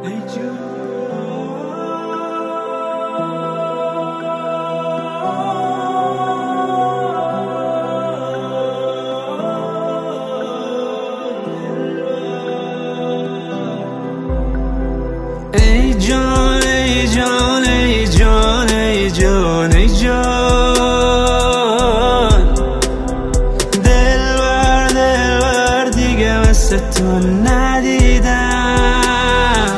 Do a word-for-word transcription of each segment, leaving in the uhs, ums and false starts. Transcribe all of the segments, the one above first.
ای جان ای جان ای جان ای جان ای جان دلبر دلبر دیگه مثل تو ندیدم.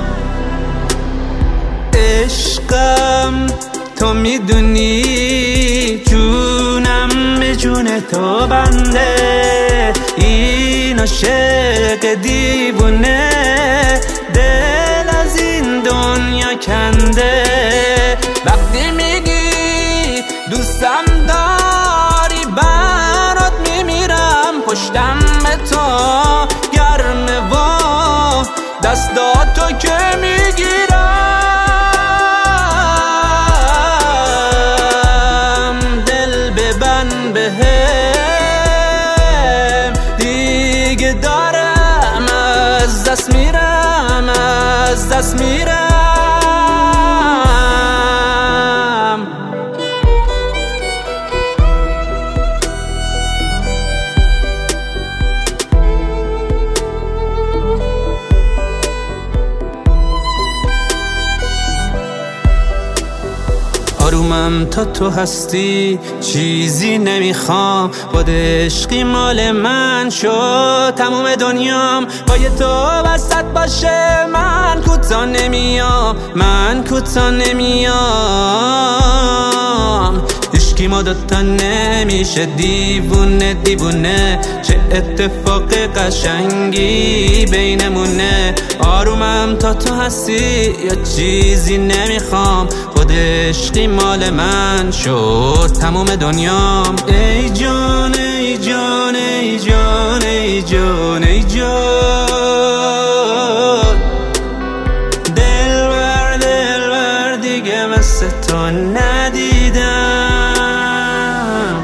عشقم تو میدونی جونم به جون تو بنده، این عاشق دیوونه دل از این دنیا کنده. وقتی میگی دوستم داری برات میمیرم، پشتم به تو گرمه و دستاتو که میگیرم، دل ببند بهم دیگه دارم از دست میرم از دست میرم. آرومم تا تو هستی چیزی نمیخوام، خود عشقی مال من شد تموم دنیام. پای تو وسط باشه من کوتا نمیام، من کوتا نمیام. عشقی ما دوتا نمیشه دیوونه دیوونه، چه اتفاق قشنگی بینمونه. آرومم تا تو هستی یا چیزی نمیخوام، خود عشقی مال من شد تموم دنیام. ای جان ای جان ای جان ای جان ای جان دلبر دلبر دیگه مثل تو ندیدم.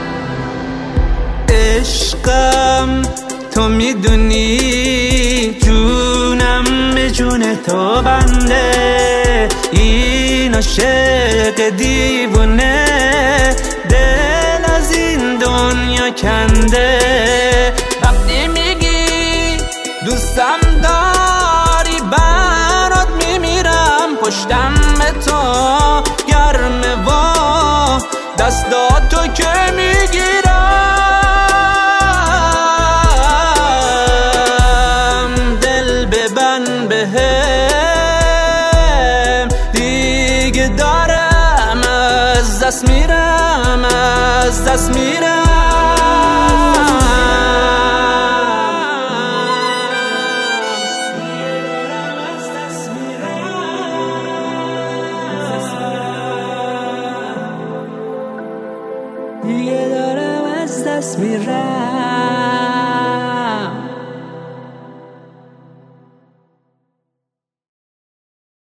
عشقم تو میدونی جونم به جون تو بنده، این عاشق دیوونه دل از این دنیا کنده. وقتی میگی دوستم داری برات میمیرم، پشتم به تو گرمه و دستاتو که میگیرم، دل ببند بهم دیگه دارم از دست میرم از دست میرم. دیگه دارم از دست میرم.